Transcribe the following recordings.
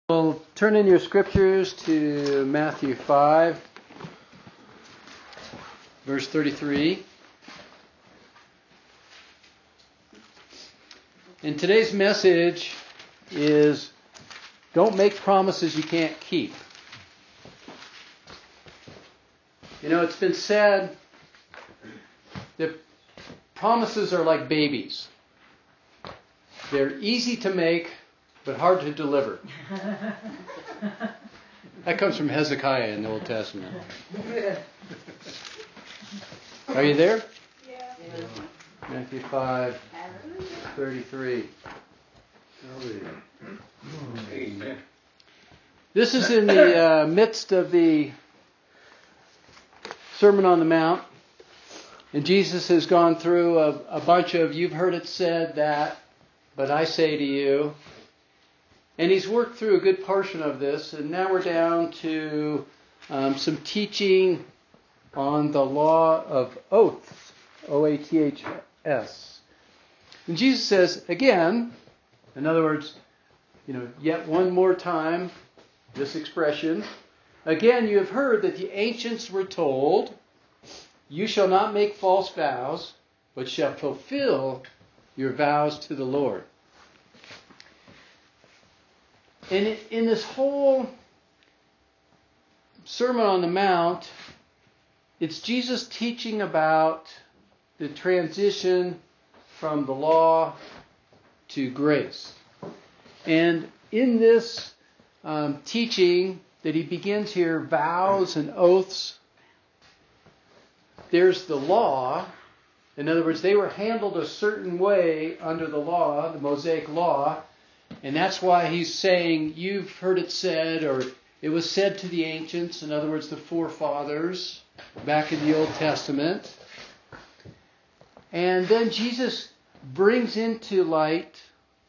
Well, turn in your scriptures to Matthew 5, verse 33. And today's message is, don't make promises you can't keep. You know, it's been said that promises are like babies. They're easy to make, but hard to deliver. That comes from Hezekiah in the Old Testament. Are you there? Yeah. Matthew 5, 33. Amen. This is in the midst of the Sermon on the Mount. And Jesus has gone through a bunch of, you've heard it said that, but I say to you. And he's worked through a good portion of this, and now we're down to some teaching on the law of oaths, O-A-T-H-S. And Jesus says, again, in other words, yet one more time, this expression, again, you have heard that the ancients were told, you shall not make false vows, but shall fulfill your vows to the Lord. And in this whole Sermon on the Mount, it's Jesus teaching about the transition from the law to grace. And in this teaching that he begins here, vows and oaths, there's the law. In other words, they were handled a certain way under the law, the Mosaic law. And that's why he's saying, you've heard it said, or it was said to the ancients, in other words, the forefathers, back in the Old Testament. And then Jesus brings into light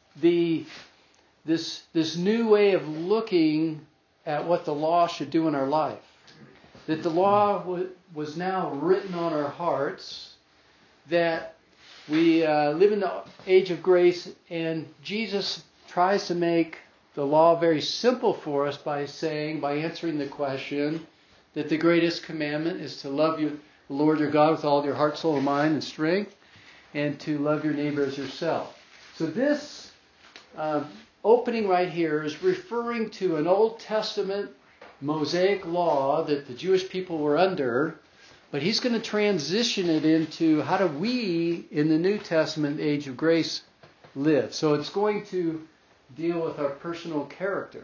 this new way of looking at what the law should do in our life. That the law was now written on our hearts, that we live in the age of grace, and Jesus tries to make the law very simple for us by answering the question that the greatest commandment is to love the Lord your God with all your heart, soul, mind, and strength, and to love your neighbor as yourself. So this opening right here is referring to an Old Testament Mosaic law that the Jewish people were under, but he's going to transition it into how do we, in the New Testament age of grace, live. So it's going to deal with our personal character.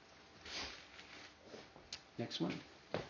Next one.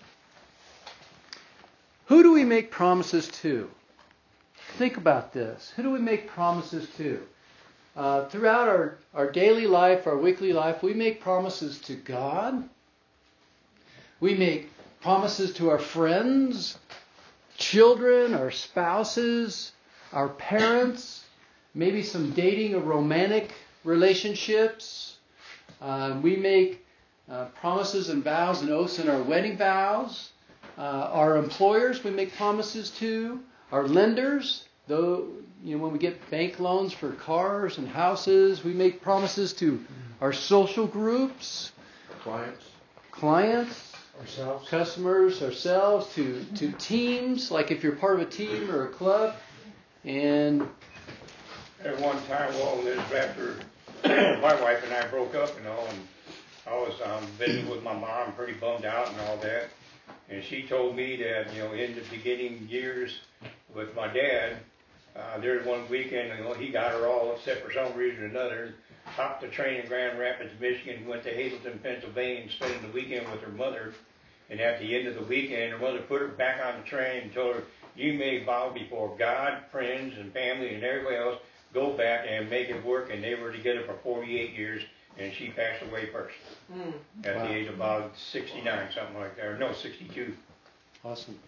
Who do we make promises to? Think about this. Who do we make promises to? Throughout our daily life, our weekly life, we make promises to God. We make promises to our friends, children, our spouses, our parents, maybe some dating or romantic relationships. We make promises and vows and oaths in our wedding vows. Our employers we make promises to. Our lenders, when we get bank loans for cars and houses, we make promises to our social groups. Clients. Ourselves. Customers, ourselves, to teams, like if you're part of a team or a club. And At one time, this after my wife and I broke up, and I was visiting with my mom, pretty bummed out and all that. And she told me that, in the beginning years with my dad, there was one weekend, he got her all upset for some reason or another, hopped the train in Grand Rapids, Michigan, went to Hazleton, Pennsylvania, and spent the weekend with her mother. And at the end of the weekend, her mother put her back on the train and told her, you may vow before God, friends, and family, and everybody else, go back and make it work. And they were together for 48 years, and she passed away first. At the age of about 69, something like that. Or no, 62. Awesome.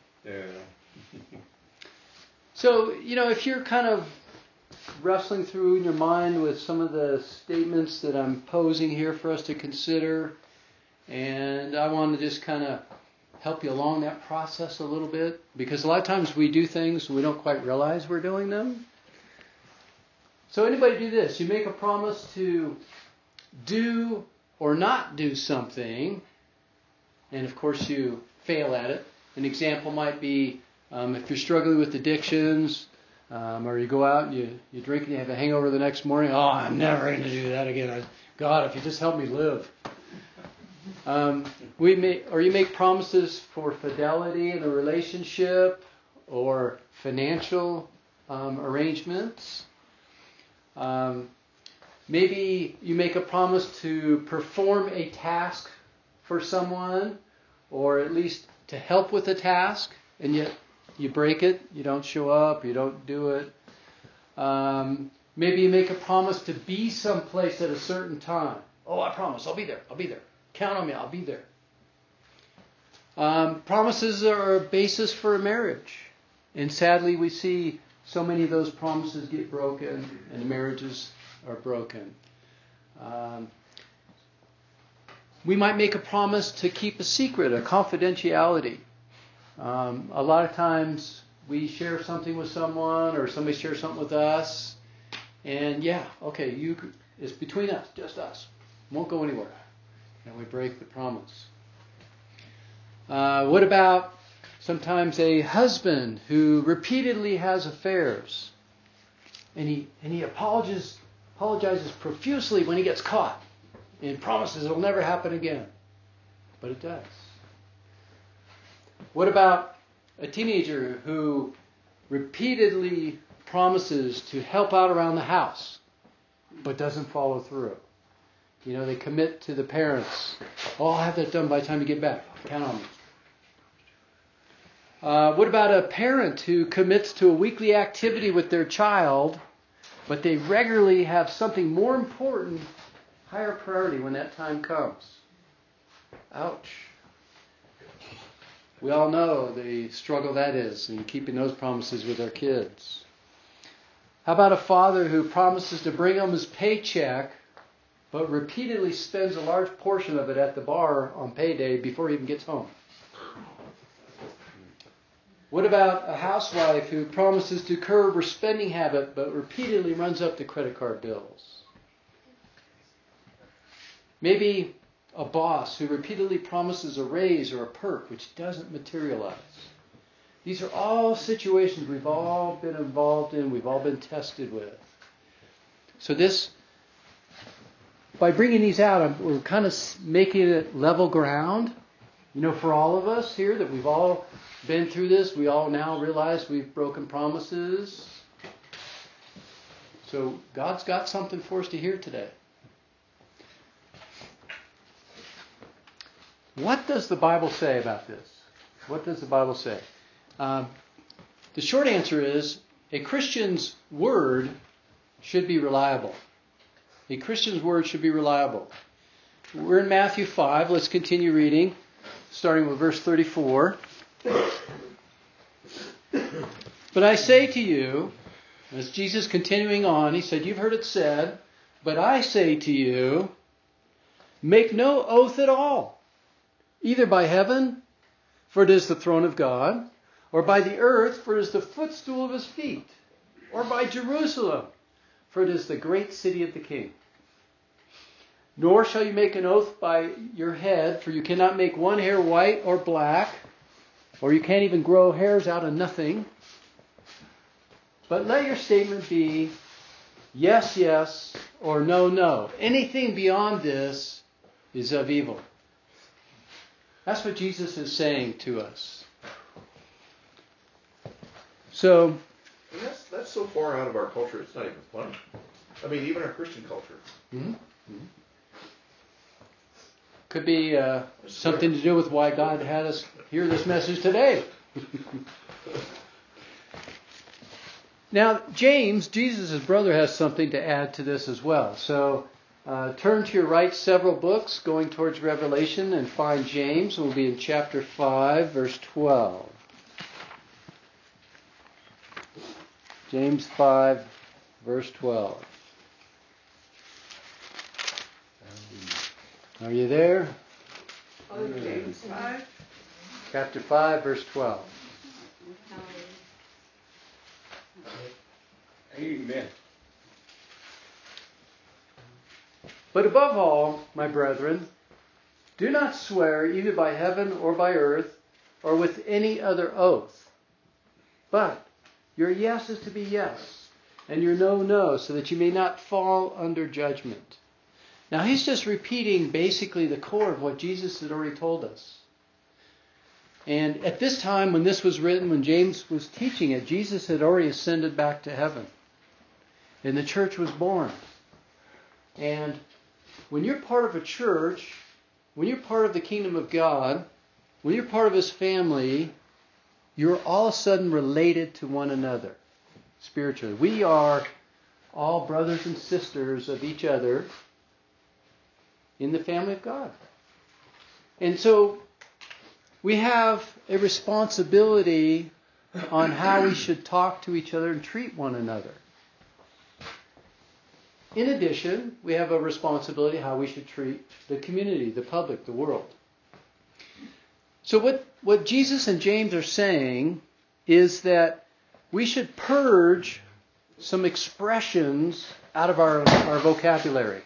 So, if you're kind of wrestling through in your mind with some of the statements that I'm posing here for us to consider, and I want to just kind of help you along that process a little bit, because a lot of times we do things and we don't quite realize we're doing them. So anybody do this. You make a promise to do or not do something, and of course you fail at it. An example might be if you're struggling with addictions, or you go out and you drink and you have a hangover the next morning. Oh, I'm never going to do that again. God, if you just help me live. You make promises for fidelity in a relationship or financial arrangements. Maybe you make a promise to perform a task for someone, or at least to help with a task, and yet you break it, you don't show up, you don't do it. Maybe you make a promise to be someplace at a certain time. Oh, I promise, I'll be there. Count on me, I'll be there. Promises are a basis for a marriage. And sadly, we see so many of those promises get broken and marriages are broken. We might make a promise to keep a secret, a confidentiality. A lot of times we share something with someone or somebody shares something with us, and it's between us, just us. Won't go anywhere. And we break the promise. What about sometimes a husband who repeatedly has affairs, and he apologizes profusely when he gets caught, and promises it'll never happen again, but it does. What about a teenager who repeatedly promises to help out around the house, but doesn't follow through? They commit to the parents. Oh, I'll have that done by the time you get back. Count on me. What about a parent who commits to a weekly activity with their child, but they regularly have something more important, higher priority when that time comes? Ouch. We all know the struggle that is in keeping those promises with our kids. How about a father who promises to bring home his paycheck, but repeatedly spends a large portion of it at the bar on payday before he even gets home? What about a housewife who promises to curb her spending habit, but repeatedly runs up the credit card bills? Maybe a boss who repeatedly promises a raise or a perk which doesn't materialize. These are all situations we've all been involved in, we've all been tested with. So by bringing these out, we're kind of making it level ground, for all of us here, that we've all been through this. We all now realize we've broken promises. So God's got something for us to hear today. What does the Bible say about this? What does the Bible say? The short answer is a Christian's word should be reliable. A Christian's word should be reliable. We're in Matthew 5. Let's continue reading, starting with verse 34. But I say to you, as Jesus continuing on, he said, you've heard it said, but I say to you, make no oath at all, either by heaven, for it is the throne of God, or by the earth, for it is the footstool of his feet, or by Jerusalem, for it is the great city of the King. Nor shall you make an oath by your head, for you cannot make one hair white or black, or you can't even grow hairs out of nothing. But let your statement be yes, yes, or no, no. Anything beyond this is of evil. That's what Jesus is saying to us. So, and that's so far out of our culture, it's not even funny. I mean, even our Christian culture. Mm-hmm. Could be something to do with why God had us hear this message today. Now, James, Jesus' brother, has something to add to this as well. So turn to your right several books going towards Revelation and find James. We'll be in chapter 5, verse 12. James 5, verse 12. Are you there? James 5. Chapter 5, verse 12. Amen. But above all, my brethren, do not swear either by heaven or by earth or with any other oath. But your yes is to be yes, and your no, no, so that you may not fall under judgment. Now he's just repeating basically the core of what Jesus had already told us. And at this time when this was written, when James was teaching it, Jesus had already ascended back to heaven. And the church was born. And when you're part of a church, when you're part of the kingdom of God, when you're part of His family, you're all of a sudden related to one another spiritually. We are all brothers and sisters of each other in the family of God. And so we have a responsibility on how we should talk to each other and treat one another. In addition, we have a responsibility how we should treat the community, the public, the world. So what Jesus and James are saying is that we should purge some expressions out of our vocabulary.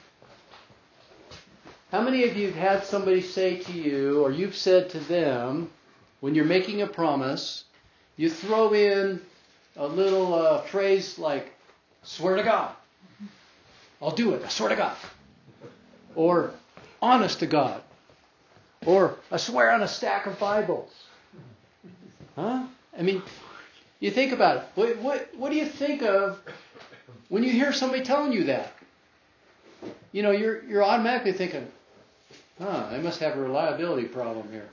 How many of you have had somebody say to you, or you've said to them, when you're making a promise, you throw in a little phrase like, swear to God. I'll do it. I swear to God. Or, honest to God. Or, I swear on a stack of Bibles. Huh? I mean, you think about it. What do you think of when you hear somebody telling you that? You know, you're automatically thinking, they must have a reliability problem here.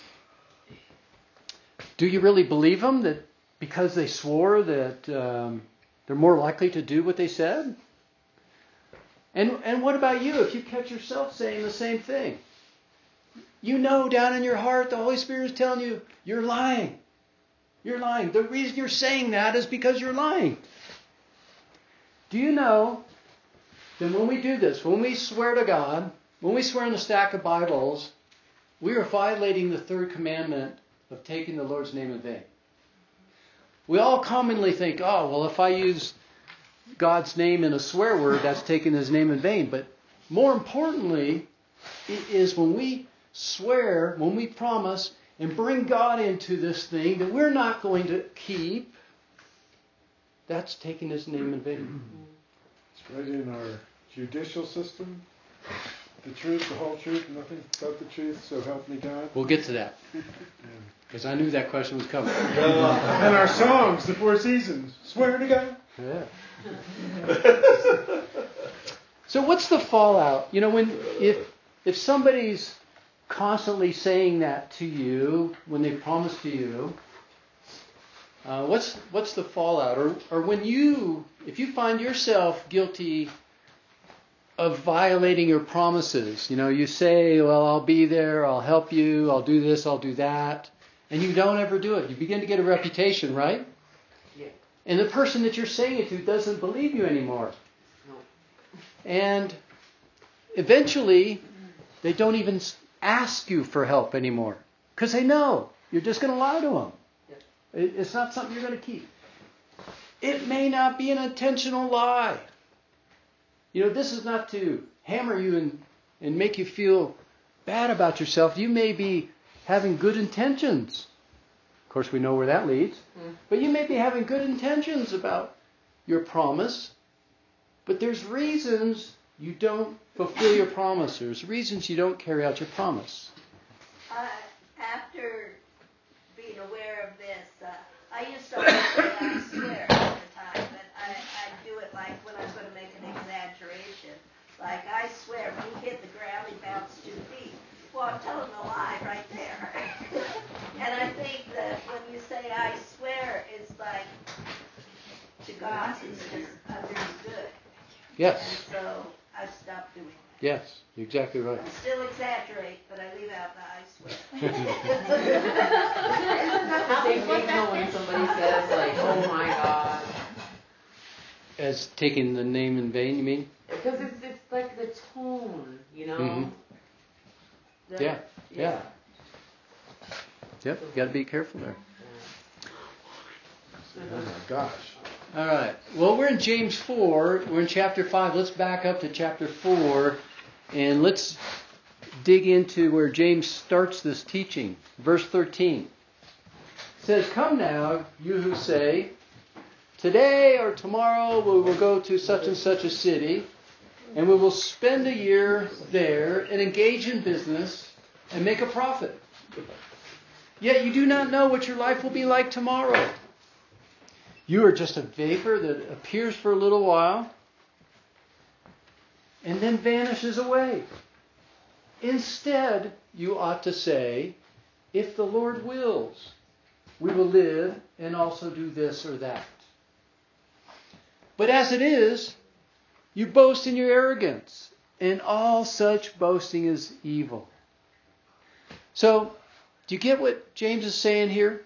Do you really believe them that because they swore that they're more likely to do what they said? And what about you if you catch yourself saying the same thing? You know down in your heart the Holy Spirit is telling you, you're lying. You're lying. The reason you're saying that is because you're lying. Do you know that when we do this, when we swear to God, when we swear on the stack of Bibles, we are violating the third commandment of taking the Lord's name in vain. We all commonly think, if I use God's name in a swear word, that's taking His name in vain. But more importantly, it is when we swear, when we promise, and bring God into this thing that we're not going to keep, that's taking His name in vain. It's right in our judicial system. The truth, the whole truth, nothing but the truth, so help me God. We'll get to that. Because I knew that question was coming. And our songs, the Four Seasons, swear to God. Yeah. So what's the fallout? You know, if somebody's constantly saying that to you when they promise to you, what's the fallout? Or when if you find yourself guilty of violating your promises, you know, you say, well, I'll be there, I'll help you, I'll do this, I'll do that, and you don't ever do it. You begin to get a reputation, right? Yeah. And the person that you're saying it to doesn't believe you anymore. No. And eventually, they don't even ask you for help anymore. Because they know you're just going to lie to them. Yeah. It's not something you're going to keep. It may not be an intentional lie. You know, this is not to hammer you and make you feel bad about yourself. You may be having good intentions. Of course, we know where that leads. But you may be having good intentions about your promise. But there's reasons you don't fulfill your promise. There's reasons you don't carry out your promise. After being aware of this, I used to always say I swear all the time, but I do it like when I'm going to make an exaggeration. Like, I swear, when he hit the ground, he bounced 2 feet. Well, I'm telling a lie right there. And I think that when you say I swear, it's like, to God, it's just understood. Yes. And so I stopped doing that. Yes, you're exactly right. I still exaggerate, but I leave out the I swear. Isn't that the same thing though when somebody says like, oh my God? As taking the name in vain, you mean? Because it's like the tone, you know? Mm-hmm. Yeah. Yep, you got to be careful there. Oh my gosh. All right. Well, we're in James 4. We're in chapter 5. Let's back up to chapter 4 and let's dig into where James starts this teaching. Verse 13. It says, "Come now, you who say, today or tomorrow we will go to such and such a city, and we will spend a year there and engage in business and make a profit. Yet you do not know what your life will be like tomorrow. You are just a vapor that appears for a little while and then vanishes away. Instead, you ought to say, if the Lord wills, we will live and also do this or that. But as it is, you boast in your arrogance, and all such boasting is evil." So, do you get what James is saying here?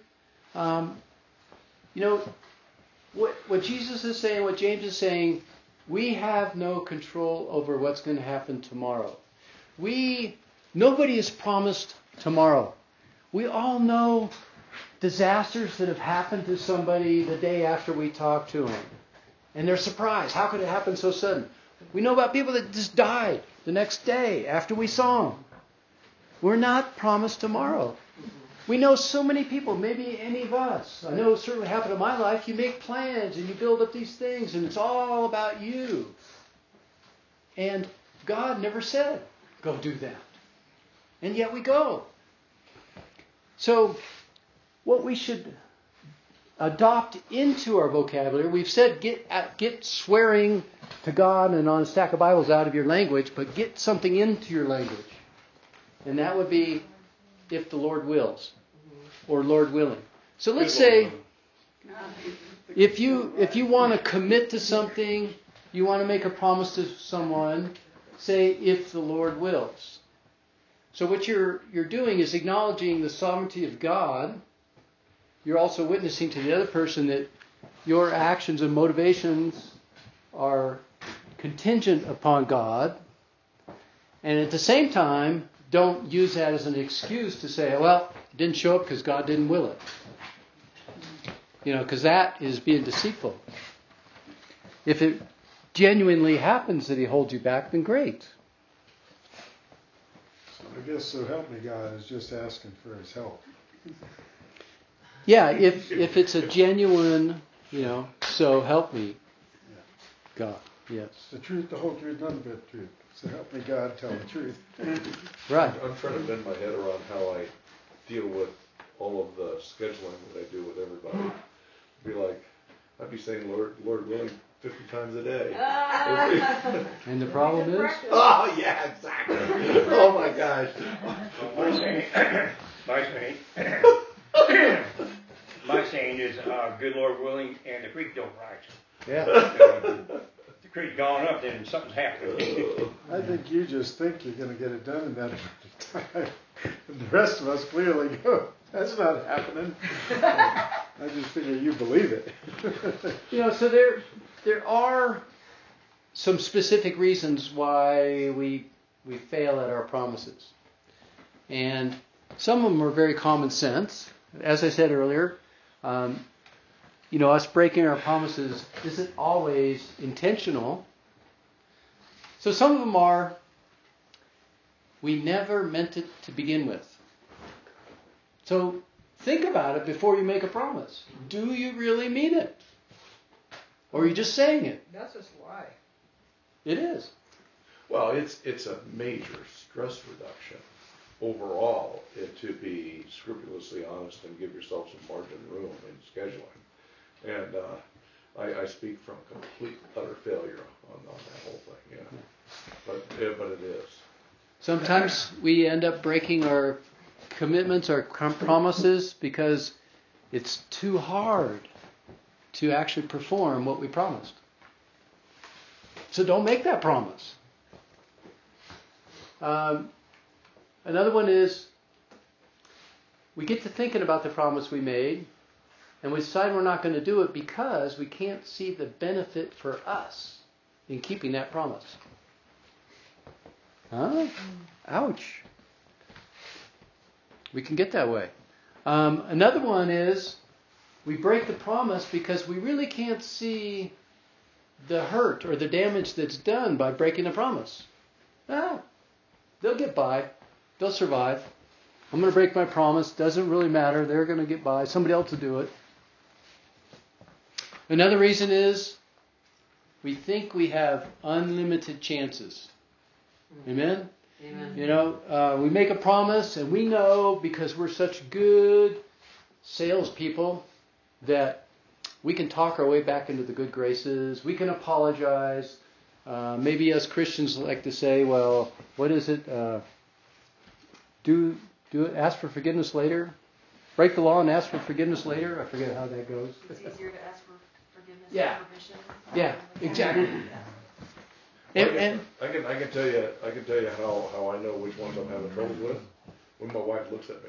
What Jesus is saying, what James is saying, we have no control over what's going to happen tomorrow. Nobody is promised tomorrow. We all know disasters that have happened to somebody the day after we talk to them. And they're surprised. How could it happen so sudden? We know about people that just died the next day after we saw them. We're not promised tomorrow. We know so many people, maybe any of us. I know it certainly happened in my life. You make plans and you build up these things and it's all about you. And God never said, go do that. And yet we go. So what we should adopt into our vocabulary, we've said get swearing to God and on a stack of Bibles out of your language, but get something into your language. And that would be if the Lord wills or Lord willing. So let's say if you want to commit to something, you want to make a promise to someone, say if the Lord wills. So what you're doing is acknowledging the sovereignty of God. You're also witnessing to the other person that your actions and motivations are contingent upon God. And at the same time, don't use that as an excuse to say, well, it didn't show up because God didn't will it. Because that is being deceitful. If it genuinely happens that he holds you back, then great. I guess so help me God is just asking for his help. Yeah, if it's a genuine, so help me, God, yes. The truth, the whole truth, none but the truth. So help me God tell the truth. Right. I'm trying to bend my head around how I deal with all of the scheduling that I do with everybody. I'd be saying, Lord willing, 50 times a day. And the problem is? Oh, yeah, exactly. Oh, my gosh. My saying is, good Lord willing, and the creek don't rise. Yeah. The creek gone up, then something's happening. I think you just think you're going to get it done in that time. And the rest of us clearly go, that's not happening. I just figure you believe it. So there are some specific reasons why we fail at our promises. And some of them are very common sense. As I said earlier, us breaking our promises isn't always intentional. So some of them are, we never meant it to begin with. So think about it before you make a promise. Do you really mean it? Or are you just saying it? That's just lie. It is. Well, it's a major stress reduction overall to be scrupulously honest and give yourself some margin of room in scheduling. And I speak from complete utter failure on that whole thing. Yeah. But it is. Sometimes we end up breaking our commitments, our promises, because it's too hard to actually perform what we promised. So don't make that promise. Another one is we get to thinking about the promise we made and we decide we're not going to do it because we can't see the benefit for us in keeping that promise. Huh? Ouch. We can get that way. Another one is we break the promise because we really can't see the hurt or the damage that's done by breaking the promise. Ah, they'll get by. They'll survive. I'm going to break my promise. Doesn't really matter. They're going to get by. Somebody else will do it. Another reason is we think we have unlimited chances. Amen? Amen. You know, we make a promise and we know because we're such good salespeople that we can talk our way back into the good graces. We can apologize. Maybe us Christians like to say, well, what is it? Do it. Ask for forgiveness later. Break the law and ask for forgiveness later. I forget how that goes. It's easier to ask for forgiveness Yeah. than permission. Yeah, exactly. And I can tell you how I know which ones I'm having trouble with when my wife looks at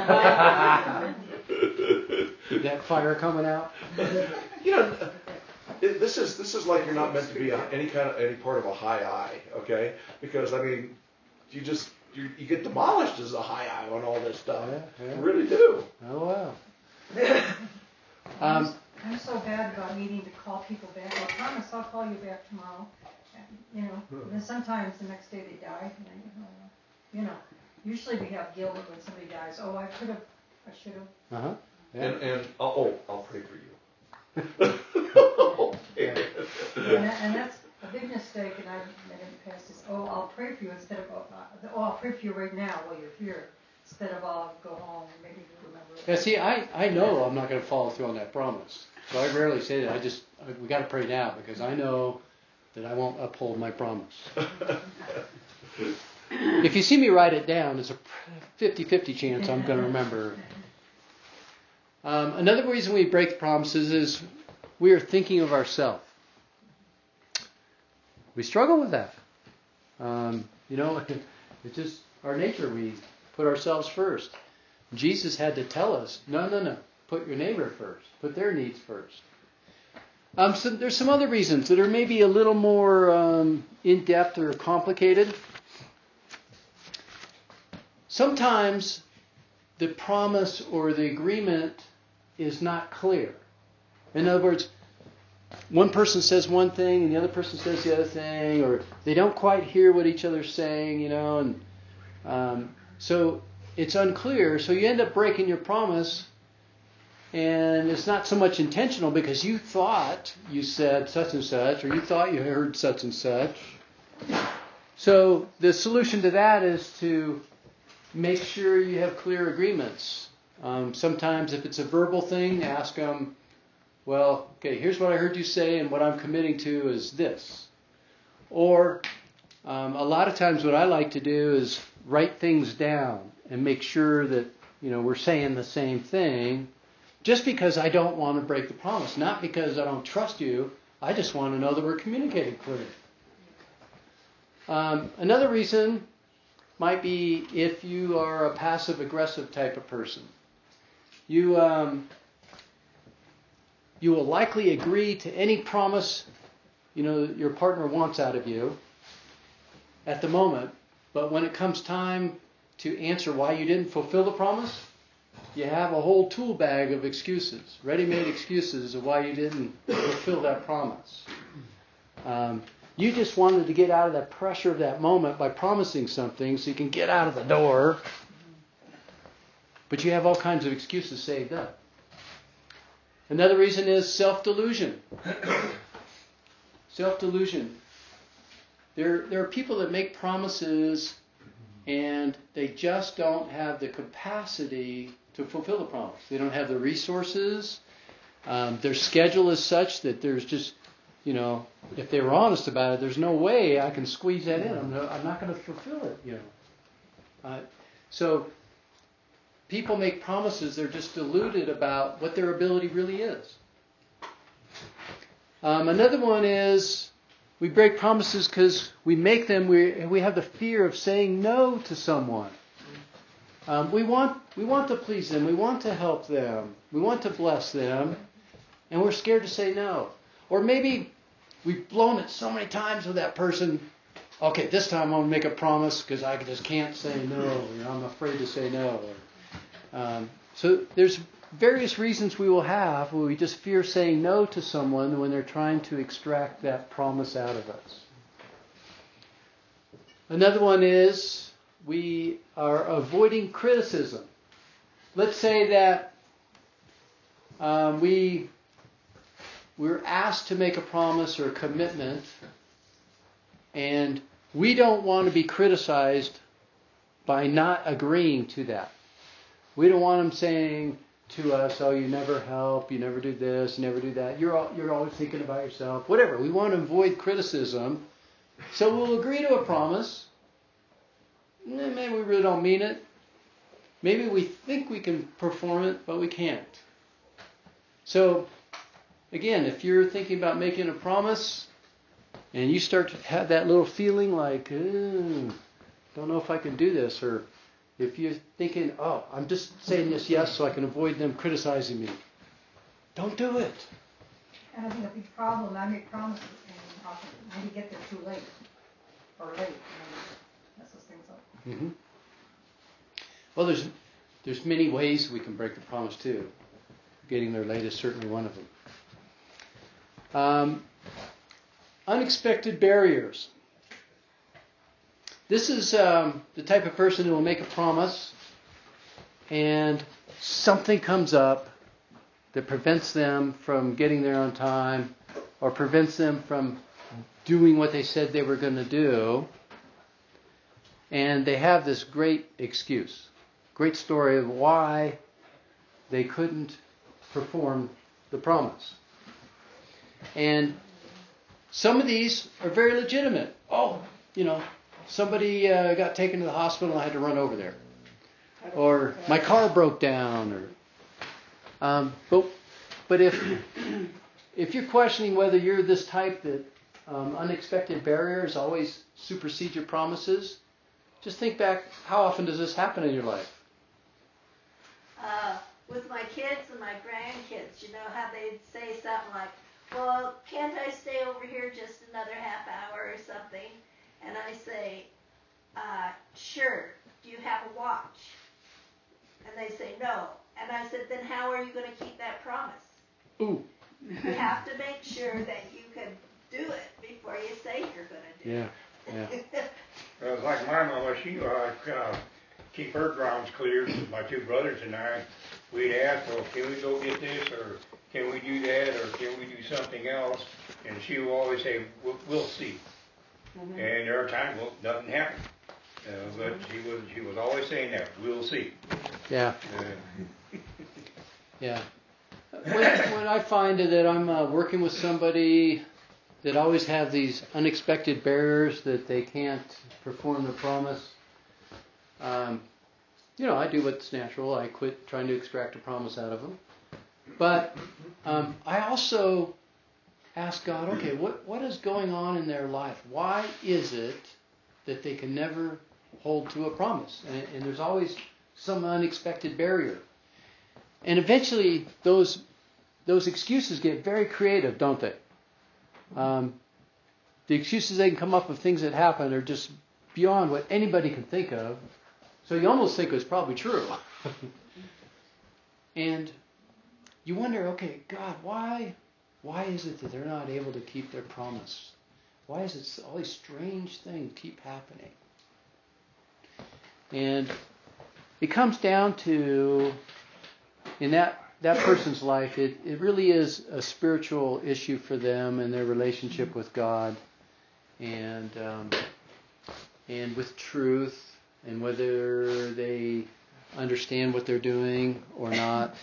me. that fire coming out. You know, this is like you're not meant to be any part of a high eye, okay? Because I mean, you get demolished as a high eye on all this stuff. Yeah. You really do. Oh wow. I'm so bad about needing to call people back. I promise I'll call you back tomorrow. You know, and then sometimes the next day they die. And you know, usually we have guilt when somebody dies. Oh, I should have. Uh-huh. Yeah. And I'll pray for you. Yeah. And that's a big mistake, and I've made in the past is, I'll pray for you instead of, I'll pray for you right now while you're here, instead of I'll go home and maybe remember it. Yeah, see, I know I'm not going to follow through on that promise. So I rarely say that. We got to pray now because I know that I won't uphold my promise. If you see me write it down, it's a 50-50 chance I'm going to remember. Another reason we break promises is we are thinking of ourselves. We struggle with that. You know, it's just our nature. We put ourselves first. Jesus had to tell us, no. Put your neighbor first. Put their needs first. So there's some other reasons that are maybe a little more in-depth or complicated. Sometimes the promise or the agreement is not clear. In other words, one person says one thing and the other person says the other thing, or they don't quite hear what each other's saying, you know, and so it's unclear. So you end up breaking your promise, and it's not so much intentional because you thought you said such and such, or you thought you heard such and such. So the solution to that is to make sure you have clear agreements. Sometimes if it's a verbal thing, ask them, well, okay, here's what I heard you say, and what I'm committing to is this. Or a lot of times what I like to do is write things down and make sure that, you know, we're saying the same thing, just because I don't want to break the promise, not because I don't trust you. I just want to know that we're communicating clearly. Another reason might be if you are a passive-aggressive type of person. You will likely agree to any promise, you know, your partner wants out of you at the moment, but when it comes time to answer why you didn't fulfill the promise, you have a whole tool bag of excuses, ready-made excuses of why you didn't fulfill that promise. You just wanted to get out of that pressure of that moment by promising something so you can get out of the door, but you have all kinds of excuses saved up. Another reason is self-delusion. Self-delusion. There are people that make promises and they just don't have the capacity to fulfill the promise. They don't have the resources. Their schedule is such that there's just, you know, if they were honest about it, there's no way I can squeeze that in. I'm not going to fulfill it, you know. So people make promises, they're just deluded about what their ability really is. Another one is we break promises because we make them, we have the fear of saying no to someone. We want to please them, we want to help them, we want to bless them, and we're scared to say no. Or maybe we've blown it so many times with that person, okay, this time I'm going to make a promise because I just can't say no, or I'm afraid to say no. So there's various reasons we will have where we just fear saying no to someone when they're trying to extract that promise out of us. Another one is we are avoiding criticism. Let's say that we're asked to make a promise or a commitment, and we don't want to be criticized by not agreeing to that. We don't want them saying to us, "Oh, you never help, you never do this, you never do that. You're always thinking about yourself." Whatever. We want to avoid criticism, so we'll agree to a promise. Maybe we really don't mean it. Maybe we think we can perform it, but we can't. So, again, if you're thinking about making a promise and you start to have that little feeling like, don't know if I can do this, or if you're thinking, "Oh, I'm just saying this yes so I can avoid them criticizing me," don't do it. And I think a big problem, I make promises and often maybe get there too late or late. Messes things up. Mm-hmm. Well, there's many ways we can break the promise too. Getting there late is certainly one of them. Unexpected barriers. This is the type of person who will make a promise and something comes up that prevents them from getting there on time or prevents them from doing what they said they were going to do. And they have this great excuse, great story of why they couldn't perform the promise. And some of these are very legitimate. Oh, somebody got taken to the hospital and I had to run over there. Or my car broke down. Or, but if you're questioning whether you're this type that unexpected barriers always supersede your promises, just think back, how often does this happen in your life? With my kids and my grandkids, how they'd say something like, "Well, can't I stay over here just another half hour or something?" And I say, "Sure, do you have a watch?" And they say, "No." And I said, "Then how are you going to keep that promise?" Ooh. You have to make sure that you can do it before you say you're going to do it. Yeah. It was like my mama, she knew how to keep her grounds clear. My two brothers and I, we'd ask, "Well, can we go get this, or can we do that, or can we do something else?" And she would always say, "We'll see." Mm-hmm. And there are times, well, nothing happened. But she was always saying that, "We'll see." Yeah. Yeah. When I find that I'm working with somebody that always have these unexpected barriers that they can't perform the promise, I do what's natural. I quit trying to extract a promise out of them. But I also ask God, okay, what is going on in their life? Why is it that they can never hold to a promise? And there's always some unexpected barrier. And eventually those excuses get very creative, don't they? The excuses they can come up with things that happen are just beyond what anybody can think of. So you almost think it's probably true. And you wonder, okay, God, why is it that they're not able to keep their promise? Why is it all these strange things keep happening? And it comes down to, in that person's life, it really is a spiritual issue for them and their relationship with God and with truth and whether they understand what they're doing or not.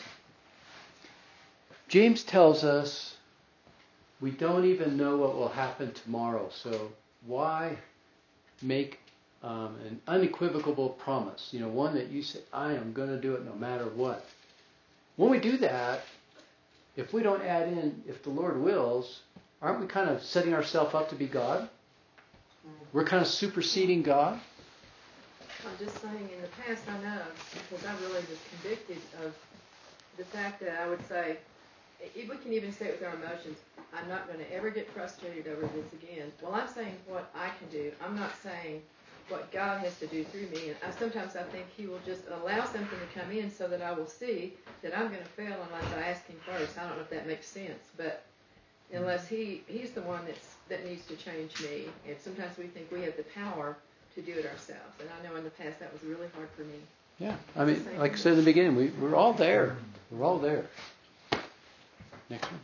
James tells us we don't even know what will happen tomorrow, so why make an unequivocal promise? One that you say, I am going to do it no matter what. When we do that, if we don't add in, if the Lord wills, aren't we kind of setting ourselves up to be God? We're kind of superseding God. I'm just saying, in the past I know, because I'm really just convicted of the fact that I would say, we can even say it with our emotions, I'm not going to ever get frustrated over this again. Well, I'm saying what I can do. I'm not saying what God has to do through me. And sometimes I think He will just allow something to come in so that I will see that I'm going to fail unless I ask Him first. I don't know if that makes sense, but unless He's the one that needs to change me. And sometimes we think we have the power to do it ourselves. And I know in the past that was really hard for me. Yeah, I mean, like I said in the beginning, we're all there. We're all there. Next one.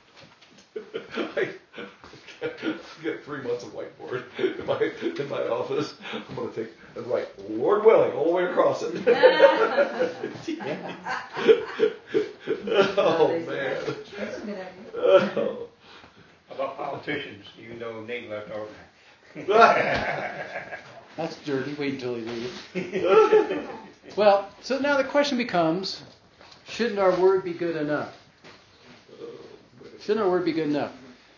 I get 3 months of whiteboard in my office. I'm going to take and write, Lord willing, all the way across it. Yeah. Oh, man. That's a good idea. Oh. About politicians, even though Nate left over. That's dirty. Wait until he leaves. Well, so now the question becomes, shouldn't our word be good enough? Shouldn't our word be good enough?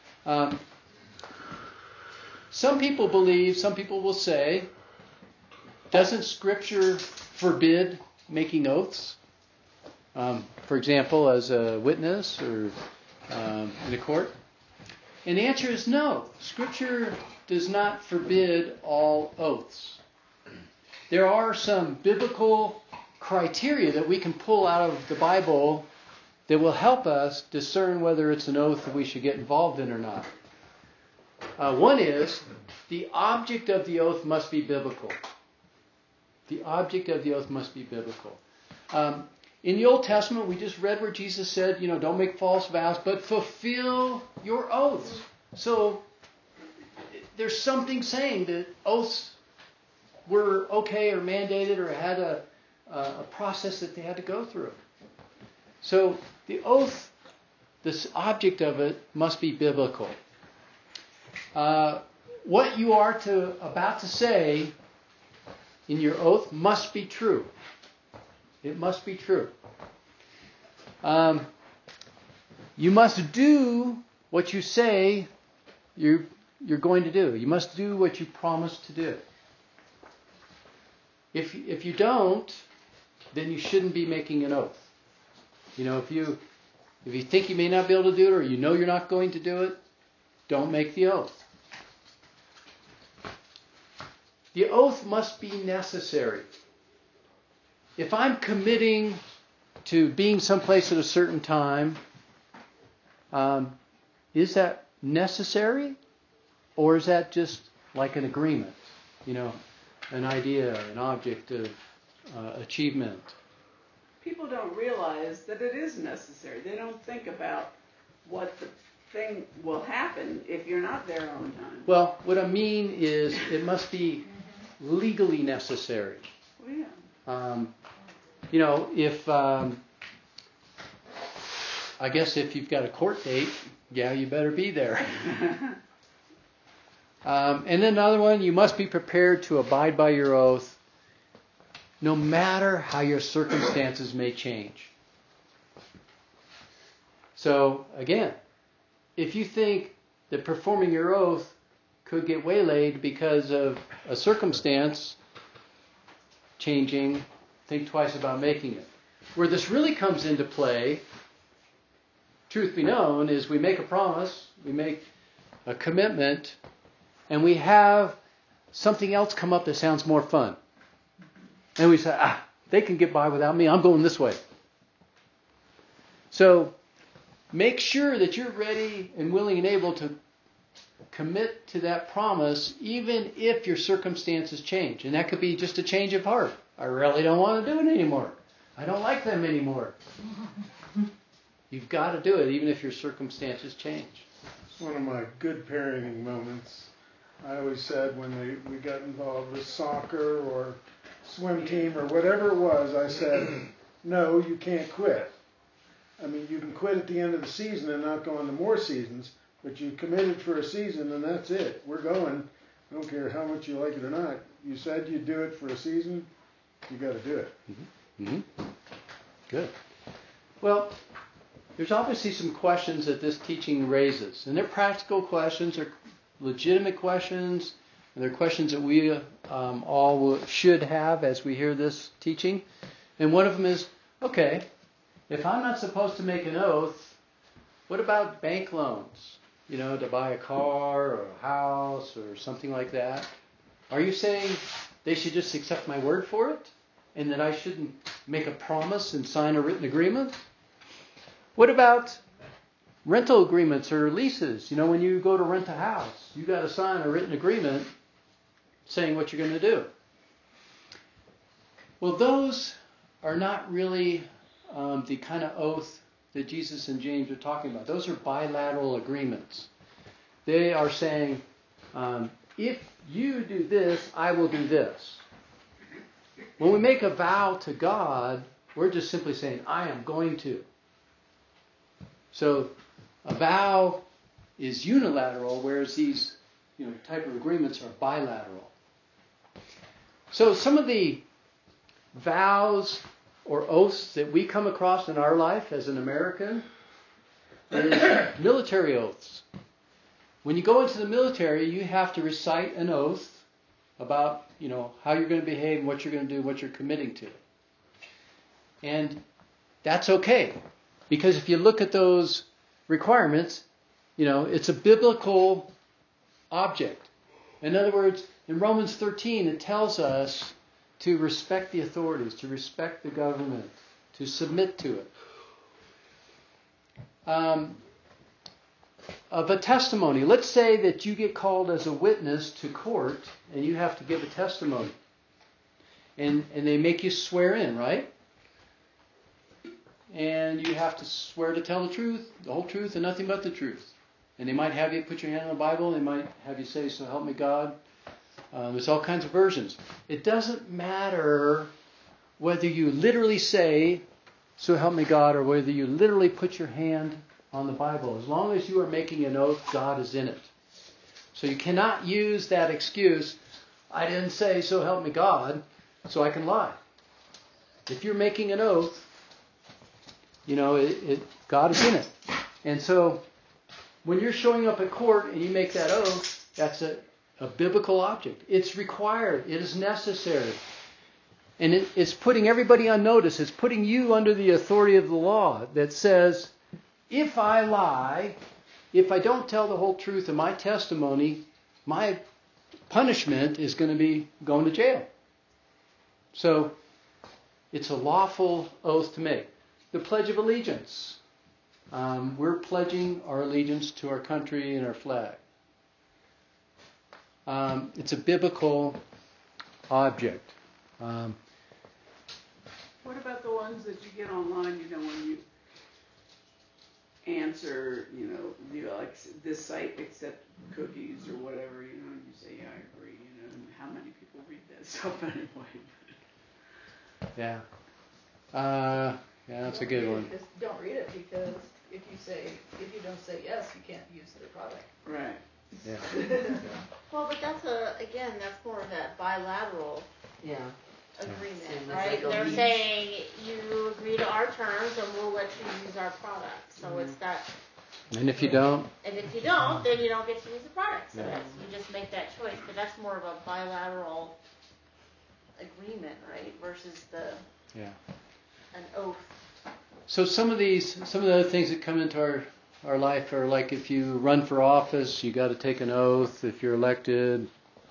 Some people believe, some people will say, doesn't Scripture forbid making oaths? For example, as a witness or in a court? And the answer is no. Scripture does not forbid all oaths. There are some biblical criteria that we can pull out of the Bible that will help us discern whether it's an oath that we should get involved in or not. One is, the object of the oath must be biblical. The object of the oath must be biblical. In the Old Testament, we just read where Jesus said, don't make false vows, but fulfill your oaths. So there's something saying that oaths were okay or mandated or had a process that they had to go through. So the oath, this object of it, must be biblical. What you are about to say in your oath must be true. It must be true. You must do what you say you're going to do. You must do what you promise to do. If you don't, then you shouldn't be making an oath. If you think you may not be able to do it, or you're not going to do it, don't make the oath. The oath must be necessary. If I'm committing to being someplace at a certain time, is that necessary? Or is that just like an agreement? An idea, an object of achievement. People don't realize that it is necessary. They don't think about what the thing will happen if you're not there on time. Well, what I mean is it must be legally necessary. Oh, yeah. If I guess if you've got a court date, you better be there. And then another one, you must be prepared to abide by your oath no matter how your circumstances may change. So, again, if you think that performing your oath could get waylaid because of a circumstance changing, think twice about making it. Where this really comes into play, truth be known, is we make a promise, we make a commitment, and we have something else come up that sounds more fun. And we say, they can get by without me, I'm going this way. So make sure that you're ready and willing and able to commit to that promise even if your circumstances change. And that could be just a change of heart. I really don't want to do it anymore. I don't like them anymore. You've got to do it even if your circumstances change. It's one of my good parenting moments. I always said when we got involved with soccer or swim team or whatever it was, I said, no, you can't quit. I mean, you can quit at the end of the season and not go on to more seasons, but you committed for a season and that's it. We're going. I don't care how much you like it or not. You said you'd do it for a season, you got to do it. Mm-hmm. Mm-hmm. Good. Well, there's obviously some questions that this teaching raises, and they're practical questions, they're legitimate questions, and they're questions that we all should have as we hear this teaching. And one of them is, okay, if I'm not supposed to make an oath, what about bank loans? To buy a car or a house or something like that. Are you saying they should just accept my word for it? And that I shouldn't make a promise and sign a written agreement? What about rental agreements or leases? When you go to rent a house, you got to sign a written agreement saying what you're going to do. Well, those are not really the kind of oath that Jesus and James are talking about. Those are bilateral agreements. They are saying, if you do this, I will do this. When we make a vow to God, we're just simply saying, I am going to. So a vow is unilateral, whereas these type of agreements are bilateral. So some of the vows or oaths that we come across in our life as an American is military oaths. When you go into the military, you have to recite an oath about, how you're going to behave, what you're going to do, what you're committing to. And that's okay. Because if you look at those requirements, it's a biblical object. In other words, in Romans 13, it tells us to respect the authorities, to respect the government, to submit to it. Of a testimony. Let's say that you get called as a witness to court and you have to give a testimony. And they make you swear in, right? And you have to swear to tell the truth, the whole truth, and nothing but the truth. And they might have you put your hand on the Bible. They might have you say, so help me God. There's all kinds of versions. It doesn't matter whether you literally say, so help me God, or whether you literally put your hand on the Bible. As long as you are making an oath, God is in it. So you cannot use that excuse, I didn't say, so help me God, so I can lie. If you're making an oath, God is in it. And so when you're showing up at court and you make that oath, that's a biblical object. It's required. It is necessary. And it's putting everybody on notice. It's putting you under the authority of the law that says, if I lie, if I don't tell the whole truth in my testimony, my punishment is going to be going to jail. So it's a lawful oath to make. The Pledge of Allegiance. We're pledging our allegiance to our country and our flag. It's a biblical object. What about the ones that you get online, when you answer, like this site accept cookies or whatever, and you say, yeah, I agree, and how many people read that stuff anyway? Yeah. Yeah, that's a good one. Just don't read it, because if you don't say yes, you can't use the product. Right. Yeah. Well, but that's more of that bilateral agreement, Yeah. right? They're saying you agree to our terms and we'll let you use our product. So it's that. And if you don't? And if you don't, then you don't get to use the product. So you just make that choice. But that's more of a bilateral agreement, right? Versus an oath. So some of the other things that come into our life are like if you run for office, you got to take an oath. If you're elected,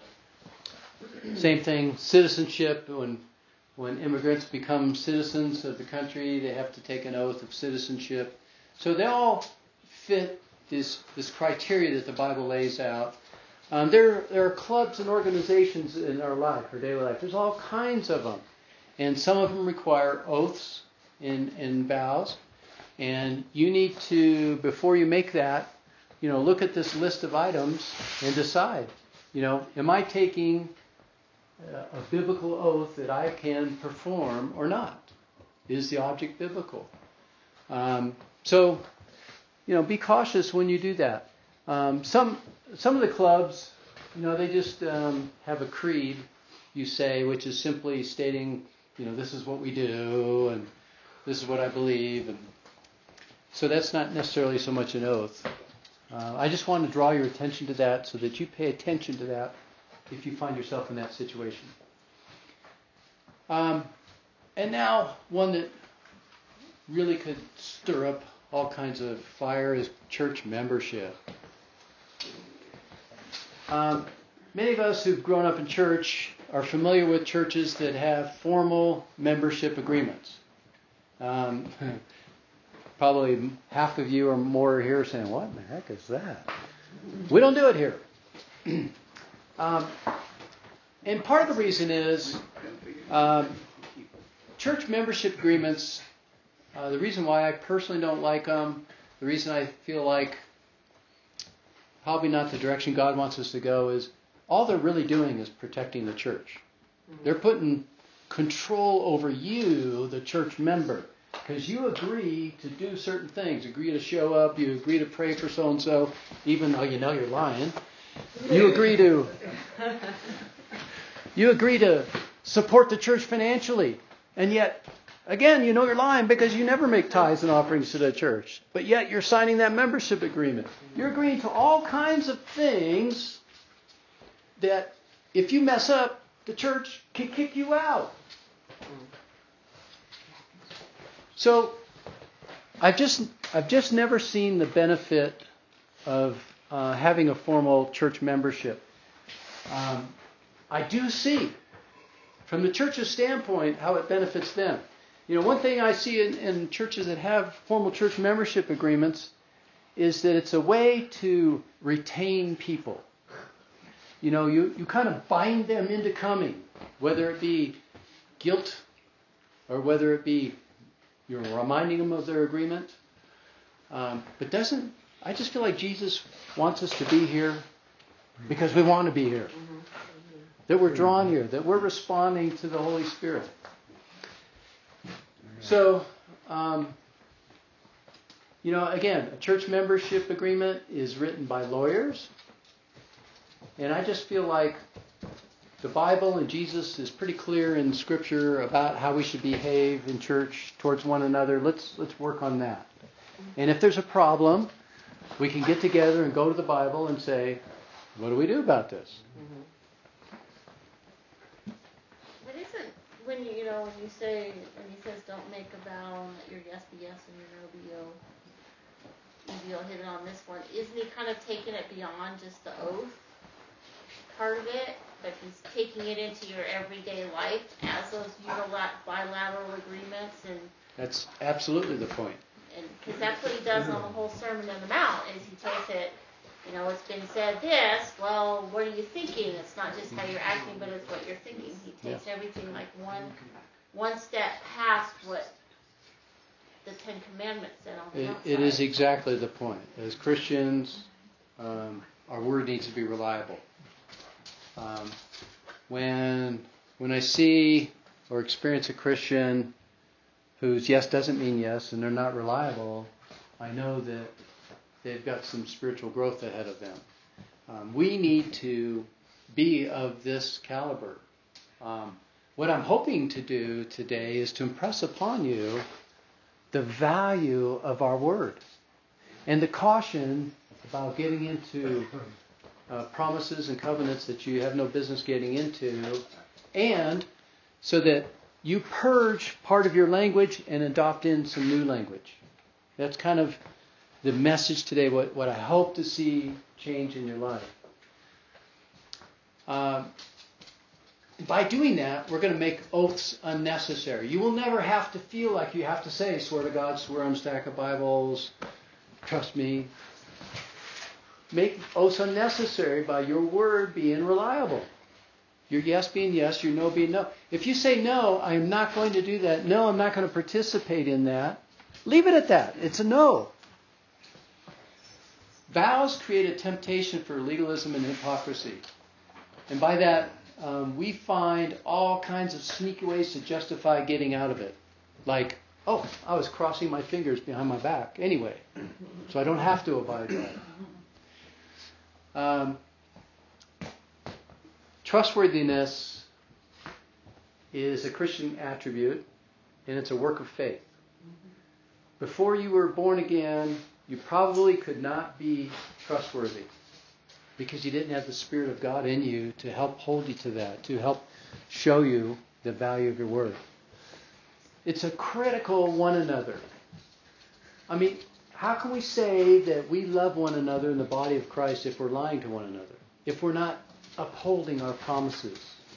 same thing. Citizenship, when immigrants become citizens of the country, they have to take an oath of citizenship. So they all fit this criteria that the Bible lays out. There are clubs and organizations in our life, our daily life. There's all kinds of them, and some of them require oaths and vows. And you need to, before you make that, look at this list of items and decide, am I taking a biblical oath that I can perform or not? Is the object biblical? So, be cautious when you do that. Some of the clubs, they just have a creed, you say, which is simply stating, this is what we do and this is what I believe, and so that's not necessarily so much an oath. I just want to draw your attention to that so that you pay attention to that if you find yourself in that situation. And now, one that really could stir up all kinds of fire is church membership. Many of us who've grown up in church are familiar with churches that have formal membership agreements. Probably half of you or more here saying, what in the heck is that? We don't do it here. And part of the reason is church membership agreements, the reason why I personally don't like them, the reason I feel like probably not the direction God wants us to go is all they're really doing is protecting the church. They're putting control over you, the church member, because you agree to do certain things. Agree to show up. You agree to pray for so-and-so, even though you know you're lying. You agree to support the church financially. And yet, again, you know you're lying because you never make tithes and offerings to the church. But yet you're signing that membership agreement. You're agreeing to all kinds of things that if you mess up, the church can kick you out. So I've just never seen the benefit of having a formal church membership. I do see, from the church's standpoint, how it benefits them. You know, one thing I see in churches that have formal church membership agreements is that it's a way to retain people. You know, you kind of bind them into coming, whether it be guilt or whether it be you're reminding them of their agreement. But I just feel like Jesus wants us to be here because we want to be here. That we're drawn here, that we're responding to the Holy Spirit. So, you know, again, a church membership agreement is written by lawyers. And I just feel like the Bible and Jesus is pretty clear in Scripture about how we should behave in church towards one another. Let's work on that. And if there's a problem, we can get together and go to the Bible and say, what do we do about this? But isn't when you say when he says don't make a vow and let your yes be yes and your no be no, you'll hit it on this one. Isn't he kind of taking it beyond just the oath part of it? But he's taking it into your everyday life as those bilateral agreements, and that's absolutely the point. And because that's what he does on the whole Sermon on the Mount, is he takes it. You know, it's been said this. Well, what are you thinking? It's not just how you're acting, but it's what you're thinking. He takes everything like one step past what the Ten Commandments said on the outside. It is exactly the point. As Christians, our word needs to be reliable. When I see or experience a Christian whose yes doesn't mean yes and they're not reliable, I know that they've got some spiritual growth ahead of them. We need to be of this caliber. What I'm hoping to do today is to impress upon you the value of our word and the caution about getting into promises and covenants that you have no business getting into, and so that you purge part of your language and adopt in some new language. That's kind of the message today, what I hope to see change in your life. By doing that, we're going to make oaths unnecessary. You will never have to feel like you have to say, swear to God, swear on a stack of Bibles, trust me. Make oaths unnecessary by your word being reliable. Your yes being yes, your no being no. If you say no, I'm not going to do that. No, I'm not going to participate in that. Leave it at that. It's a no. Vows create a temptation for legalism and hypocrisy. And by that, we find all kinds of sneaky ways to justify getting out of it. Like, oh, I was crossing my fingers behind my back anyway, so I don't have to abide by it. Trustworthiness is a Christian attribute, and it's a work of faith. Before you were born again, you probably could not be trustworthy because you didn't have the Spirit of God in you to help hold you to that, to help show you the value of your word. It's a critical one another. I mean, how can we say that we love one another in the body of Christ if we're lying to one another? If we're not upholding our promises.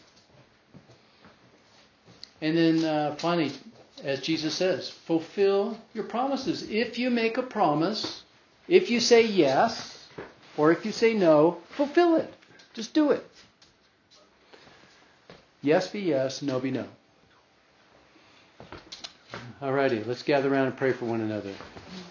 And then finally, as Jesus says, fulfill your promises. If you make a promise, if you say yes, or if you say no, fulfill it. Just do it. Yes be yes, no be no. Alrighty, let's gather around and pray for one another.